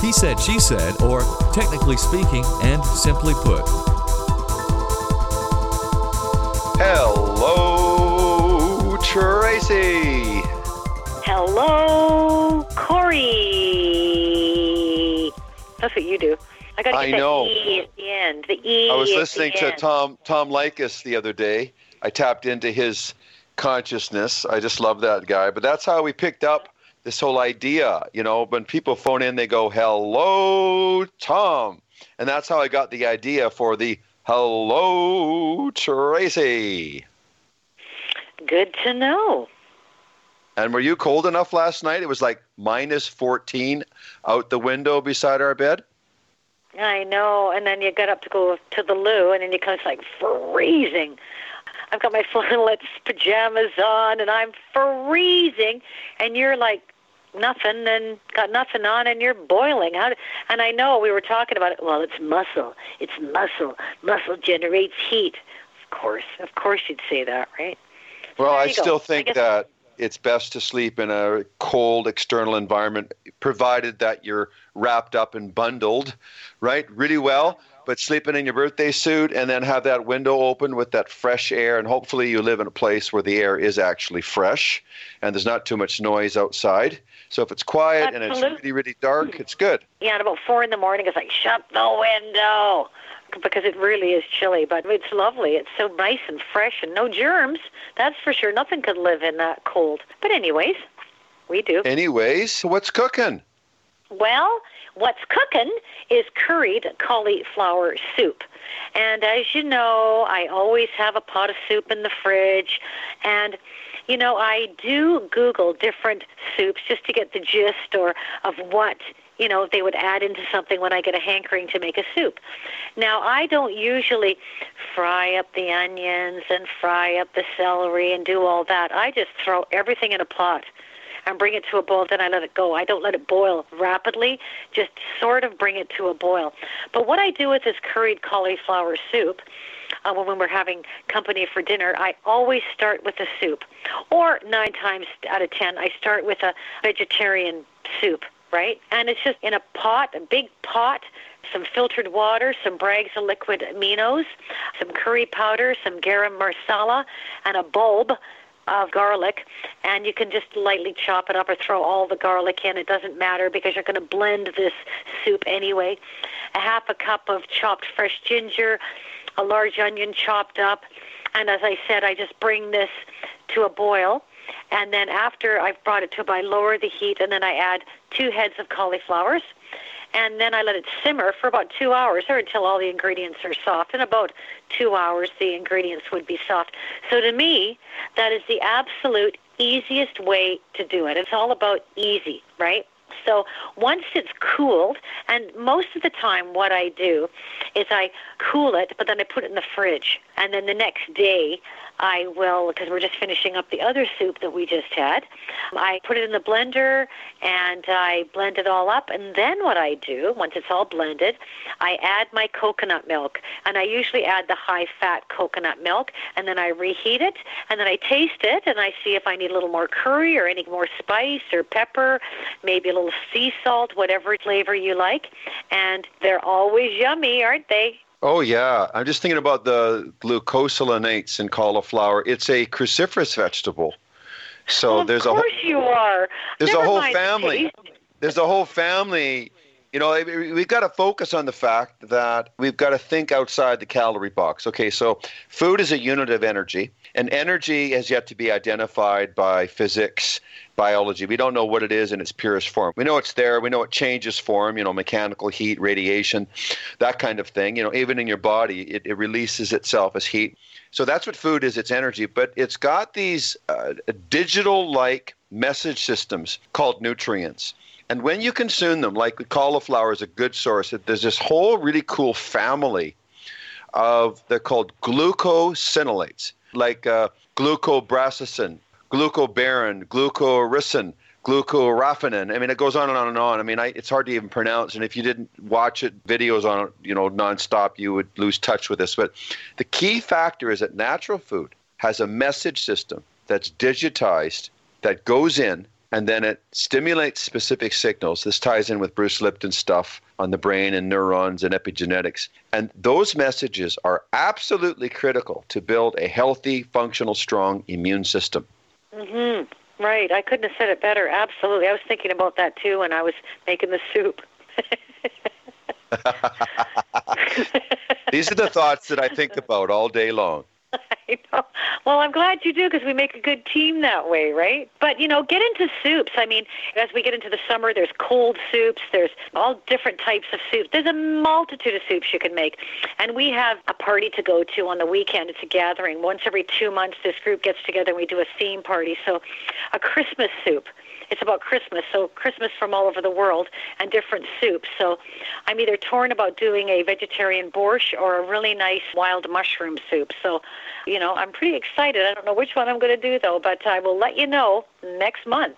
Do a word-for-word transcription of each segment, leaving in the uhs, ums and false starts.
He said, she said, or technically speaking and simply put. Hello, Tracy. Hello, Corey. That's what you do. I got to I get that know. E at the end. The E I was at listening the to end. Tom Tom Likas the other day. I tapped into his consciousness. I just love that guy. But that's how we picked up this whole idea. You know, when people phone in, they go, hello, Tom. And that's how I got the idea for the hello, Tracy. Good to know. And were you cold enough last night? It was like minus fourteen out the window beside our bed. I know. And then you got up to go to the loo, and then you come, it's like freezing. I've got my flannelette pajamas on, and I'm freezing. And you're like nothing and got nothing on, and you're boiling. How? And I know we were talking about it. Well, it's muscle. It's muscle. Muscle generates heat. Of course. Of course you'd say that, right? Well, There I you go. still I think guess- that it's best to sleep in a cold external environment, provided that you're wrapped up and bundled, right, really well. But sleeping in your birthday suit and then have that window open with that fresh air, and hopefully you live in a place where the air is actually fresh and there's not too much noise outside. So if it's quiet and it's Absolutely. really, really dark, it's good. Yeah, at about four in the morning, it's like, shut the window, because it really is chilly. But it's lovely. It's so nice and fresh and no germs. That's for sure. Nothing could live in that cold. But anyways, we do. Anyways, what's cooking? Well, what's cooking is curried cauliflower soup. And as you know, I always have a pot of soup in the fridge. And, you know, I do Google different soups just to get the gist or of what, you know, they would add into something when I get a hankering to make a soup. Now, I don't usually fry up the onions and fry up the celery and do all that. I just throw everything in a pot and bring it to a boil, then I let it go. I don't let it boil rapidly, just sort of bring it to a boil. But what I do with this curried cauliflower soup, uh, when we're having company for dinner, I always start with a soup. Or nine times out of ten, I start with a vegetarian soup, right? And it's just in a pot, a big pot, some filtered water, some Bragg's of liquid aminos, some curry powder, some garam masala, and a bulb of garlic, and you can just lightly chop it up or throw all the garlic in. It doesn't matter because you're going to blend this soup anyway. A half a cup of chopped fresh ginger, a large onion chopped up, and as I said, I just bring this to a boil, and then after I've brought it to a boil, I lower the heat, and then I add two heads of cauliflowers, and then I let it simmer for about two hours or until all the ingredients are soft. In about two hours, the ingredients would be soft. So to me, that is the absolute easiest way to do it. It's all about easy, right? So once it's cooled, and most of the time what I do is I cool it, but then I put it in the fridge. And then the next day, I will, because we're just finishing up the other soup that we just had, I put it in the blender and I blend it all up. And then what I do, once it's all blended, I add my coconut milk. And I usually add the high-fat coconut milk, and then I reheat it, and then I taste it, and I see if I need a little more curry or any more spice or pepper, maybe a little sea salt, whatever flavor you like. And they're always yummy, aren't they? Oh, yeah. I'm just thinking about the glucosinolates in cauliflower. It's a cruciferous vegetable. So Well, there's of a course whole, you are. there's Never a whole mind the family. taste. There's a whole family. You know, we've got to focus on the fact that we've got to think outside the calorie box. Okay, so food is a unit of energy, and energy has yet to be identified by physics, biology. We don't know what it is in its purest form. We know it's there. We know it changes form, you know, mechanical heat, radiation, that kind of thing. You know, even in your body, it, it releases itself as heat. So that's what food is, it's energy. But it's got these uh, digital-like message systems called nutrients. And when you consume them, like cauliflower is a good source, there's this whole really cool family of, they're called glucosinolates, like uh, glucobrasicin, glucobarin, glucoricin, glucoraphanin. I mean, it goes on and on and on. I mean, I, it's hard to even pronounce. And if you didn't watch it, videos on it, you know, nonstop, you would lose touch with this. But the key factor is that natural food has a message system that's digitized, that goes in, and then it stimulates specific signals. This ties in with Bruce Lipton's stuff on the brain and neurons and epigenetics. And those messages are absolutely critical to build a healthy, functional, strong immune system. Mm-hmm. Right. I couldn't have said it better. Absolutely. I was thinking about that too when I was making the soup. These are the thoughts that I think about all day long. I know. Well, I'm glad you do, because we make a good team that way, right? But, you know, get into soups. I mean, as we get into the summer, there's cold soups. There's all different types of soups. There's a multitude of soups you can make. And we have a party to go to on the weekend. It's a gathering. Once every two months, this group gets together and we do a theme party. So a Christmas soup. It's about Christmas, so Christmas from all over the world and different soups. So I'm either torn about doing a vegetarian borscht or a really nice wild mushroom soup. So, you know, I'm pretty excited. I don't know which one I'm going to do, though, but I will let you know next month.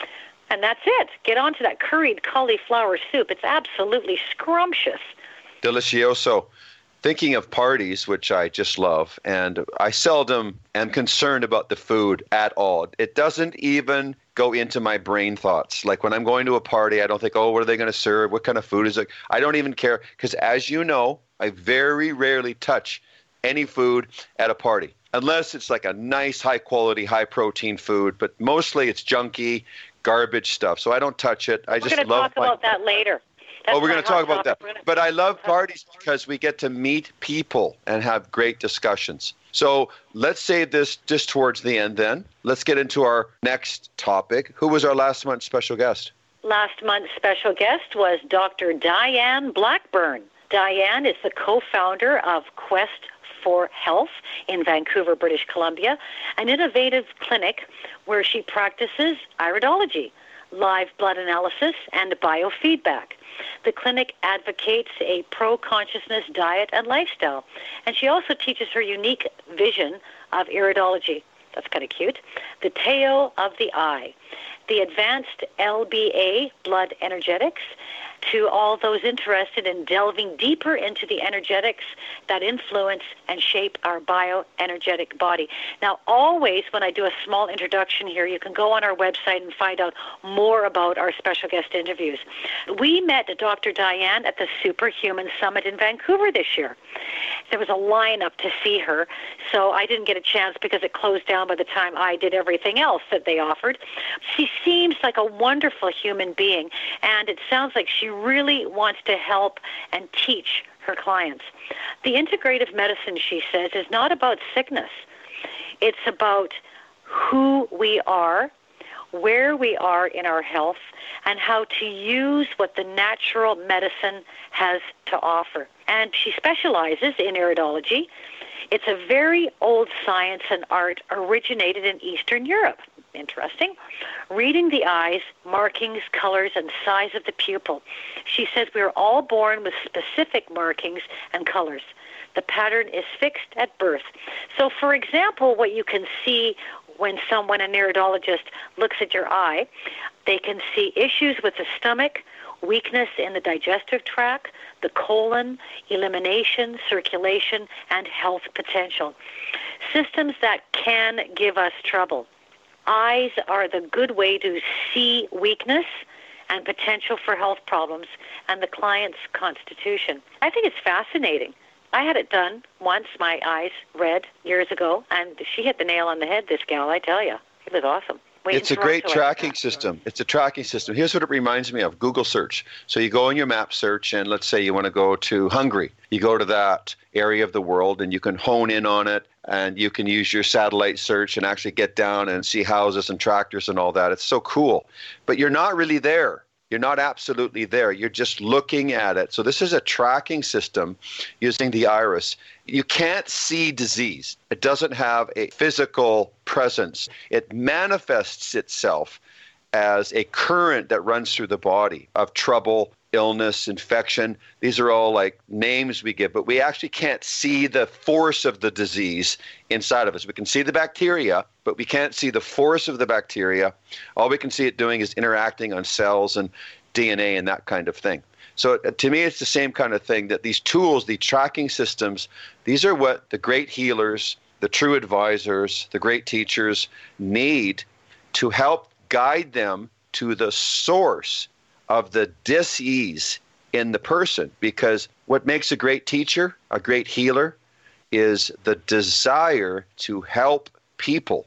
And that's it. Get on to that curried cauliflower soup. It's absolutely scrumptious. Delicioso. Thinking of parties, which I just love, and I seldom am concerned about the food at all. It doesn't even go into my brain thoughts. Like when I'm going to a party, I don't think, oh, what are they going to serve? What kind of food is it? I don't even care, because as you know, I very rarely touch any food at a party, unless it's like a nice, high-quality, high-protein food, but mostly it's junky, garbage stuff, so I don't touch it. I We're just going to love talk about that later. That's oh, we're going to talk about that. Gonna... But I love parties because we get to meet people and have great discussions. So let's save this just towards the end then. Let's get into our next topic. Who was our last month's special guest? Last month's special guest was Doctor Diane Blackburn. Diane is the co-founder of Quest for Health in Vancouver, British Columbia, an innovative clinic where she practices iridology, live blood analysis, and biofeedback. The clinic advocates a pro-consciousness diet and lifestyle, and she also teaches her unique vision of iridology. That's kind of cute. The Tao of the Eye, the advanced L B A, blood energetics, to all those interested in delving deeper into the energetics that influence and shape our bioenergetic body. Now, always when I do a small introduction here, you can go on our website and find out more about our special guest interviews. We met Doctor Diane at the Superhuman Summit in Vancouver this year. There was a lineup to see her, so I didn't get a chance because it closed down by the time I did everything else that they offered. She seems like a wonderful human being, and it sounds like she really wants to help and teach her clients. The integrative medicine, she says, is not about sickness. It's about who we are, where we are in our health, and how to use what the natural medicine has to offer. And she specializes in iridology. It's a very old science and art originated in Eastern Europe. Interesting. Reading the eyes, markings, colors, and size of the pupil. She says we are all born with specific markings and colors. The pattern is fixed at birth. So, for example, what you can see when someone, an iridologist, looks at your eye, they can see issues with the stomach, weakness in the digestive tract, the colon, elimination, circulation, and health potential. Systems that can give us trouble. Eyes are the good way to see weakness and potential for health problems and the client's constitution. I think it's fascinating. I had it done once, my eyes read years ago, and she hit the nail on the head, this gal, I tell you. It was awesome. Wait it's a great tracking system. It's a tracking system. Here's what it reminds me of, Google search. So you go in your map search, and let's say you want to go to Hungary. You go to that area of the world, and you can hone in on it, and you can use your satellite search and actually get down and see houses and tractors and all that. It's so cool. But you're not really there. You're not absolutely there. You're just looking at it. So this is a tracking system using the iris. You can't see disease. It doesn't have a physical presence. It manifests itself as a current that runs through the body of trouble, illness, infection. These are all like names we give, but we actually can't see the force of the disease inside of us. We can see the bacteria, but we can't see the force of the bacteria. All we can see it doing is interacting on cells and D N A and that kind of thing. So to me, it's the same kind of thing, that these tools, the tracking systems, these are what the great healers, the true advisors, the great teachers need to help guide them to the source of the dis-ease in the person. Because what makes a great teacher, a great healer, is the desire to help people.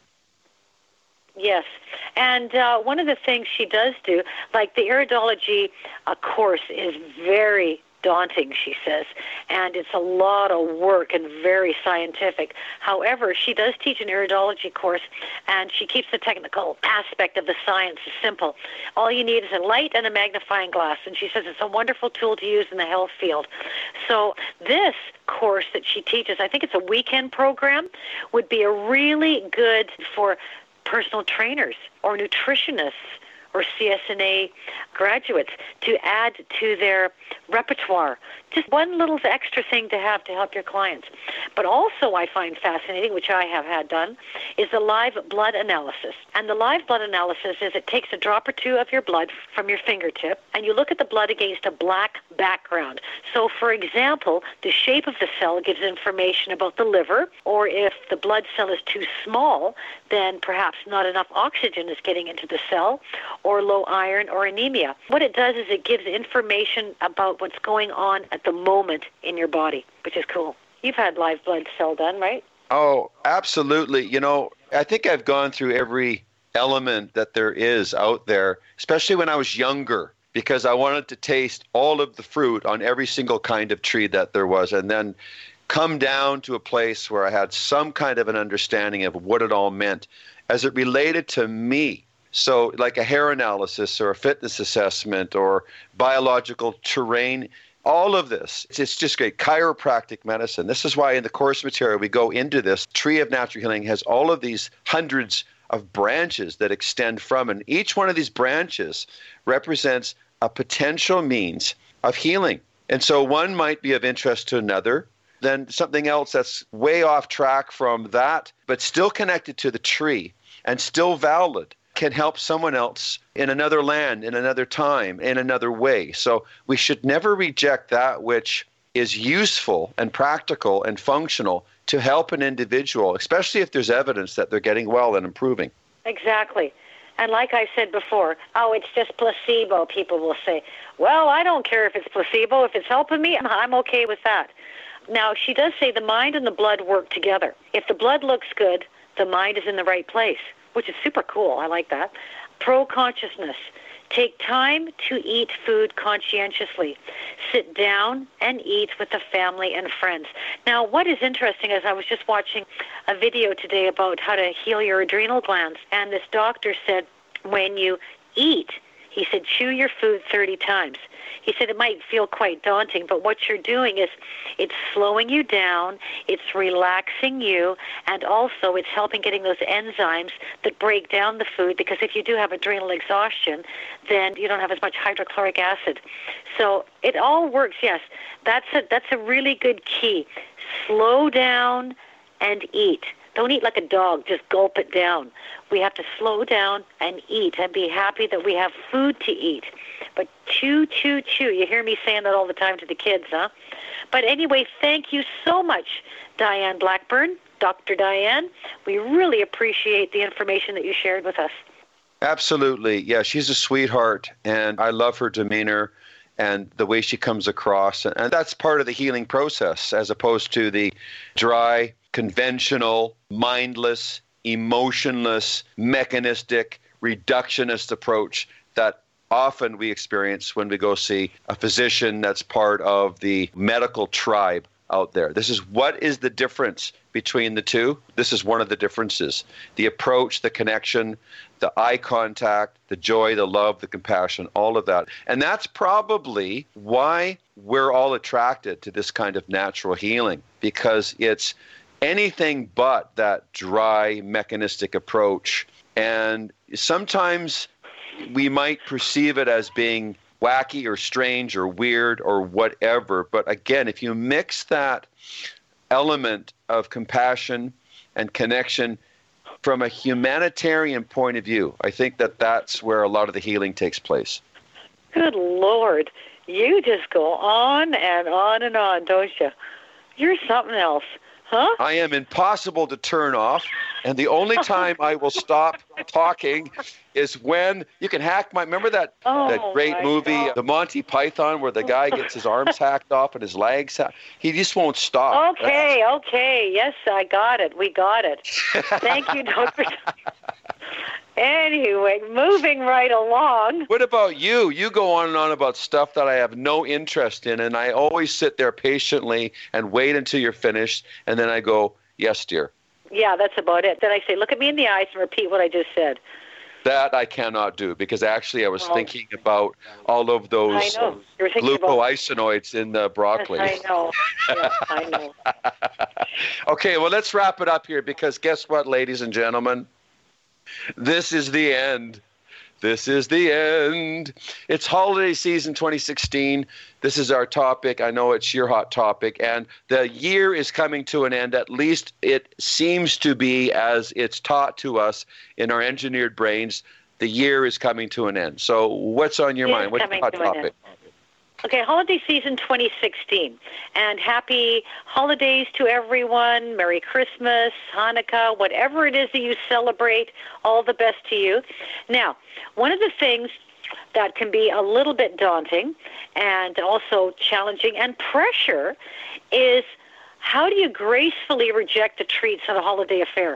Yes. And uh, one of the things she does do, like the iridology uh, course is very daunting, she says, and it's a lot of work and very scientific. However, she does teach an iridology course, and she keeps the technical aspect of the science simple. All you need is a light and a magnifying glass, and she says it's a wonderful tool to use in the health field. So this course that she teaches, I think it's a weekend program, would be a really good for personal trainers or nutritionists or C S N A graduates to add to their repertoire. Just one little extra thing to have to help your clients. But also I find fascinating, which I have had done, is the live blood analysis. And the live blood analysis is it takes a drop or two of your blood from your fingertip, and you look at the blood against a black background. So, for example, the shape of the cell gives information about the liver, or if the blood cell is too small, then perhaps not enough oxygen is getting into the cell, or low iron or anemia. What it does is it gives information about what's going on at the moment in your body, which is cool. You've had live blood cell done, right? Oh, absolutely. You know, I think I've gone through every element that there is out there, especially when I was younger, because I wanted to taste all of the fruit on every single kind of tree that there was, and then come down to a place where I had some kind of an understanding of what it all meant as it related to me. So like a hair analysis or a fitness assessment or biological terrain, all of this, it's just great. Chiropractic medicine. This is why in the course material we go into this. Tree of Natural Healing has all of these hundreds of branches that extend from, and each one of these branches represents a potential means of healing. And so one might be of interest to another, then something else that's way off track from that, but still connected to the tree and still valid, can help someone else in another land, in another time, in another way. So we should never reject that which is useful and practical and functional to help an individual, especially if there's evidence that they're getting well and improving. Exactly. And like I said before, oh, it's just placebo, people will say. Well, I don't care if it's placebo. If it's helping me, I'm okay with that. Now, she does say the mind and the blood work together. If the blood looks good, the mind is in the right place, which is super cool. I like that. Pro-consciousness. Take time to eat food conscientiously. Sit down and eat with the family and friends. Now, what is interesting is I was just watching a video today about how to heal your adrenal glands, and this doctor said when you eat, he said, chew your food thirty times. He said it might feel quite daunting, but what you're doing is it's slowing you down, it's relaxing you, and also it's helping getting those enzymes that break down the food, because if you do have adrenal exhaustion, then you don't have as much hydrochloric acid. So it all works, yes. That's a, that's a really good key. Slow down and eat. Don't eat like a dog, just gulp it down. We have to slow down and eat and be happy that we have food to eat. But chew, chew, chew. You hear me saying that all the time to the kids, huh? But anyway, thank you so much, Diane Blackburn, Doctor Diane. We really appreciate the information that you shared with us. Absolutely. Yeah, she's a sweetheart, and I love her demeanor and the way she comes across. And that's part of the healing process, as opposed to the dry, conventional, mindless, emotionless, mechanistic, reductionist approach that often we experience when we go see a physician that's part of the medical tribe out there. This is what is the difference between the two. This is one of the differences. The approach, the connection, the eye contact, the joy, the love, the compassion, all of that. And that's probably why we're all attracted to this kind of natural healing, because it's anything but that dry, mechanistic approach. And sometimes we might perceive it as being wacky or strange or weird or whatever. But again, if you mix that element of compassion and connection from a humanitarian point of view, I think that that's where a lot of the healing takes place. Good Lord. You just go on and on and on, don't you? You're something else. Huh? I am impossible to turn off. And the only time I will stop talking is when you can hack my, remember that, Oh, that great my movie, God. The Monty Python, where the guy gets his arms hacked off and his legs, ha- he just won't stop. Okay, okay. Yes, I got it. We got it. Thank you, Doctor Anyway, moving right along. What about you? You go on and on about stuff that I have no interest in, and I always sit there patiently and wait until you're finished, and then I go, yes, dear. Yeah, that's about it. Then I say, look at me in the eyes and repeat what I just said. That I cannot do, because actually I was Well, thinking about all of I those know. You're thinking about... glucoisinoids in the broccoli. Yes, I know. Yes, I know. Okay, well, let's wrap it up here, because guess what, ladies and gentlemen? This is the end. This is the end. It's holiday season twenty sixteen. This is our topic. I know it's your hot topic. And the year is coming to an end. At least it seems to be, as it's taught to us in our engineered brains. The year is coming to an end. So what's on your It is mind? What's the coming hot to an topic? end. Okay, holiday season twenty sixteen. And happy holidays to everyone. Merry Christmas, Hanukkah, whatever it is that you celebrate, all the best to you. Now, one of the things that can be a little bit daunting and also challenging and pressure is, how do you gracefully reject the treats of a holiday affair?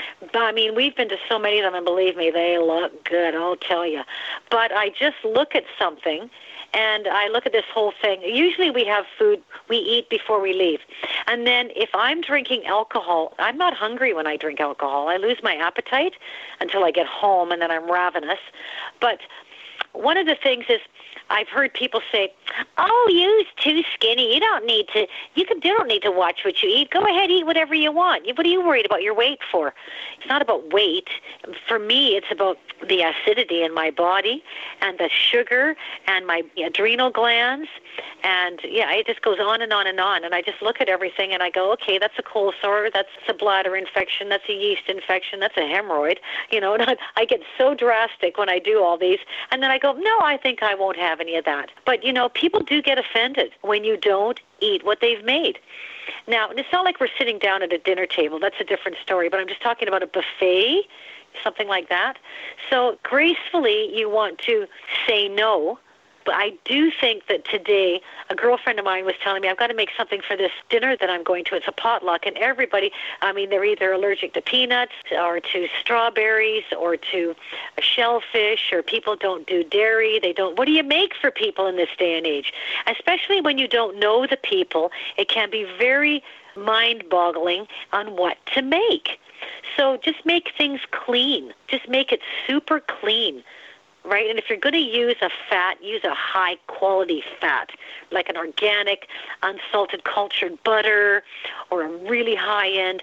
I mean, we've been to so many of them, and believe me, they look good, I'll tell you. But I just look at something, and I look at this whole thing. Usually we have food we eat before we leave. And then if I'm drinking alcohol, I'm not hungry when I drink alcohol. I lose my appetite until I get home, and then I'm ravenous. But one of the things is, I've heard people say, "Oh, you're too skinny. You don't need to. You can. You don't need to watch what you eat. Go ahead, eat whatever you want. What are you worried about your weight for?" It's not about weight. For me, it's about the acidity in my body and the sugar and my adrenal glands, and yeah, it just goes on and on and on. And I just look at everything and I go, "Okay, that's a cold sore. That's a bladder infection. That's a yeast infection. That's a hemorrhoid." You know, and I, I get so drastic when I do all these, and then I go, "No, I think I won't have any of that." But, you know, people do get offended when you don't eat what they've made. Now, it's not like we're sitting down at a dinner table. That's a different story. But I'm just talking about a buffet, something like that. So gracefully, you want to say no. But I do think that today, a girlfriend of mine was telling me, I've got to make something for this dinner that I'm going to. It's a potluck, and everybody, I mean, they're either allergic to peanuts or to strawberries or to shellfish, or people don't do dairy. They don't. What do you make for people in this day and age? Especially when you don't know the people, it can be very mind-boggling on what to make. So just make things clean. Just make it super clean. Right? And if you're going to use a fat, use a high-quality fat, like an organic, unsalted cultured butter or a really high-end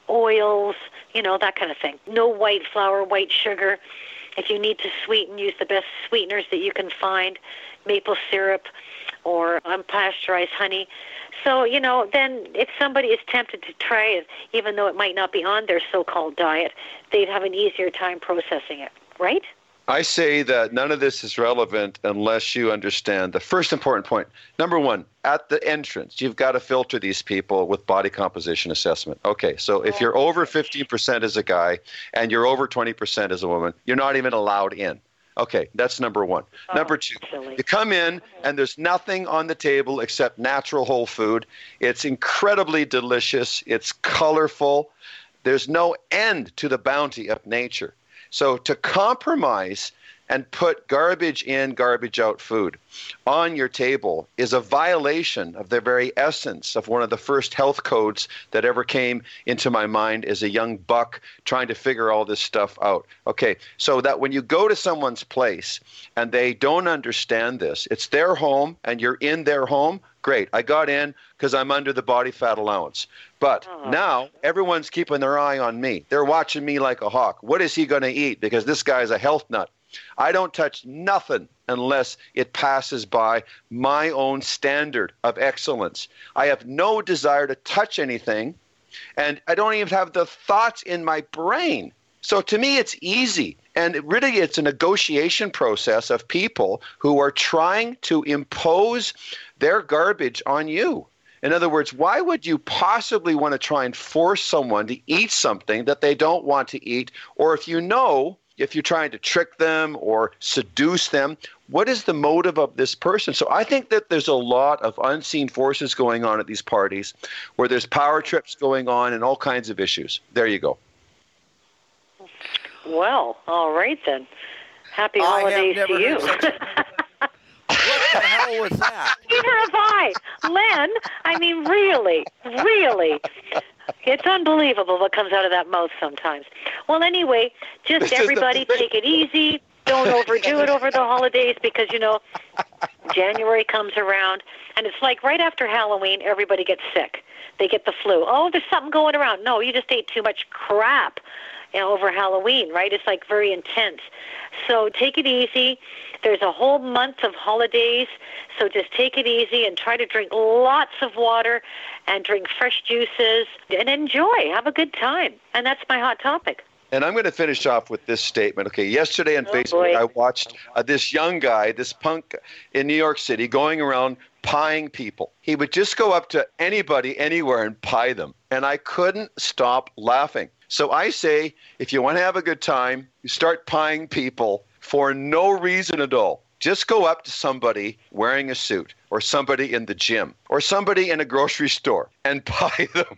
oils, you know, that kind of thing. No white flour, white sugar. If you need to sweeten, use the best sweeteners that you can find, maple syrup or unpasteurized honey. So, you know, then if somebody is tempted to try it, even though it might not be on their so-called diet, they'd have an easier time processing it, right? I say that none of this is relevant unless you understand the first important point. Number one, at the entrance, you've got to filter these people with body composition assessment. Okay, so if you're over fifteen percent as a guy and you're over twenty percent as a woman, you're not even allowed in. Okay, that's number one. Oh, number two, silly. You come in and there's nothing on the table except natural whole food. It's incredibly delicious. It's colorful. There's no end to the bounty of nature. So to compromise and put garbage in, garbage out food on your table is a violation of the very essence of one of the first health codes that ever came into my mind as a young buck trying to figure all this stuff out. Okay, so that when you go to someone's place and they don't understand this, it's their home and you're in their home, great. I got in because I'm under the body fat allowance. But oh. now everyone's keeping their eye on me. They're watching me like a hawk. What is he going to eat? Because this guy's a health nut. I don't touch nothing unless it passes by my own standard of excellence. I have no desire to touch anything, and I don't even have the thoughts in my brain. So to me, it's easy. And it really, it's a negotiation process of people who are trying to impose their garbage on you. In other words, why would you possibly want to try and force someone to eat something that they don't want to eat? Or if you know, if you're trying to trick them or seduce them, what is the motive of this person? So I think that there's a lot of unseen forces going on at these parties where there's power trips going on and all kinds of issues. There you go. Well, all right then. Happy I holidays have never to you. heard such- What the hell was that? Neither have I. Len, I mean, really, really. It's unbelievable what comes out of that mouth sometimes. Well, anyway, just This is the everybody thing. take it easy. Don't overdo it over the holidays because, you know, January comes around, and it's like right after Halloween, everybody gets sick. They get the flu. Oh, there's something going around. No, you just ate too much crap, you know, over Halloween, right? It's like very intense. So take it easy. There's a whole month of holidays, so just take it easy and try to drink lots of water and drink fresh juices and enjoy. Have a good time. And that's my hot topic. And I'm going to finish off with this statement. Okay, yesterday on Oh, Facebook, boy. I watched uh, this young guy, this punk in New York City, going around pieing people. He would just go up to anybody, anywhere, and pie them. And I couldn't stop laughing. So I say, if you want to have a good time, you start pieing people for no reason at all. Just go up to somebody wearing a suit or somebody in the gym or somebody in a grocery store and pie them.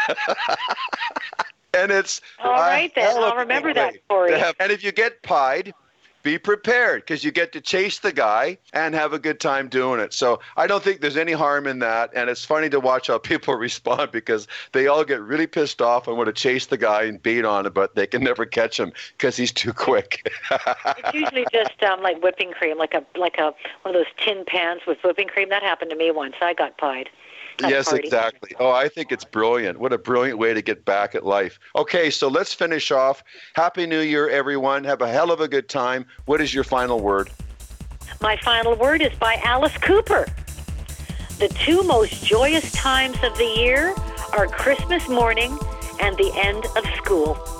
And it's All right, then. hell of I'll a remember way that for to you. have- And if you get pied, be prepared because you get to chase the guy and have a good time doing it. So I don't think there's any harm in that. And it's funny to watch how people respond because they all get really pissed off and want to chase the guy and beat on him, but they can never catch him because he's too quick. It's usually just um, like whipping cream, like a like a one of those tin pans with whipping cream. That happened to me once. I got pied. at a Yes, party. exactly. Oh, I think it's brilliant. What a brilliant way to get back at life. Okay, so let's finish off. Happy New Year, everyone. Have a hell of a good time. What is your final word? My final word is by Alice Cooper. The two most joyous times of the year are Christmas morning and the end of school.